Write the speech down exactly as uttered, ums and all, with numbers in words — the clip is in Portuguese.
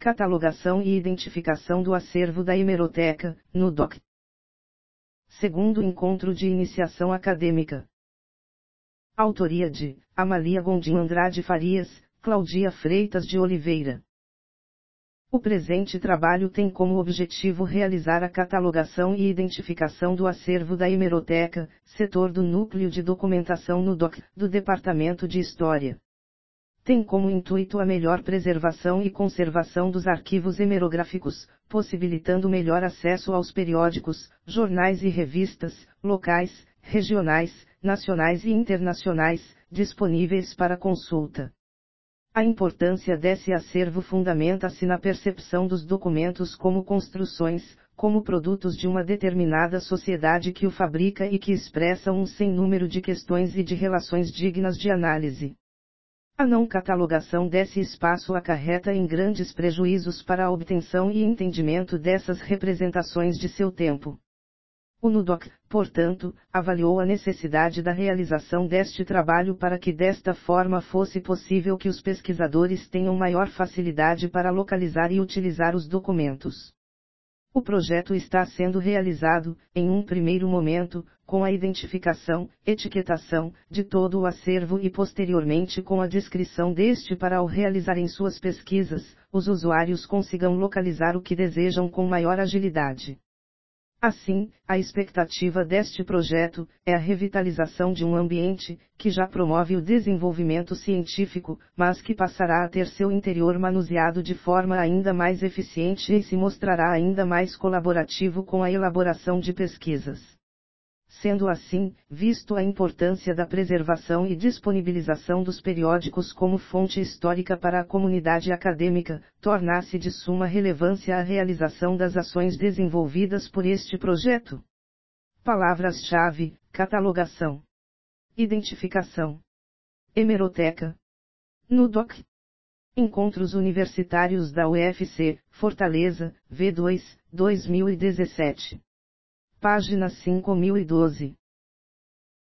Catalogação e identificação do acervo da hemeroteca, no D O C. Segundo encontro de iniciação acadêmica. Autoria de Amalia Gondim Andrade Farias, Claudia Freitas de Oliveira. O presente trabalho tem como objetivo realizar a catalogação e identificação do acervo da hemeroteca, setor do Núcleo de Documentação no D O C, do Departamento de História. Tem como intuito a melhor preservação e conservação dos arquivos hemerográficos, possibilitando melhor acesso aos periódicos, jornais e revistas, locais, regionais, nacionais e internacionais, disponíveis para consulta. A importância desse acervo fundamenta-se na percepção dos documentos como construções, como produtos de uma determinada sociedade que o fabrica e que expressam um sem número de questões e de relações dignas de análise. A não catalogação desse espaço acarreta em grandes prejuízos para a obtenção e entendimento dessas representações de seu tempo. O N U D O C, portanto, avaliou a necessidade da realização deste trabalho para que desta forma fosse possível que os pesquisadores tenham maior facilidade para localizar e utilizar os documentos. O projeto está sendo realizado, em um primeiro momento, com a identificação, etiquetação, de todo o acervo e posteriormente com a descrição deste para ao realizarem suas pesquisas, os usuários consigam localizar o que desejam com maior agilidade. Assim, a expectativa deste projeto é a revitalização de um ambiente que já promove o desenvolvimento científico, mas que passará a ter seu interior manuseado de forma ainda mais eficiente e se mostrará ainda mais colaborativo com a elaboração de pesquisas. Sendo assim, visto a importância da preservação e disponibilização dos periódicos como fonte histórica para a comunidade acadêmica, torna-se de suma relevância a realização das ações desenvolvidas por este projeto. Palavras-chave: catalogação, identificação, hemeroteca, N U D O C. Encontros Universitários da U F C, Fortaleza, V dois, dois mil e dezessete. Página cinco mil e doze.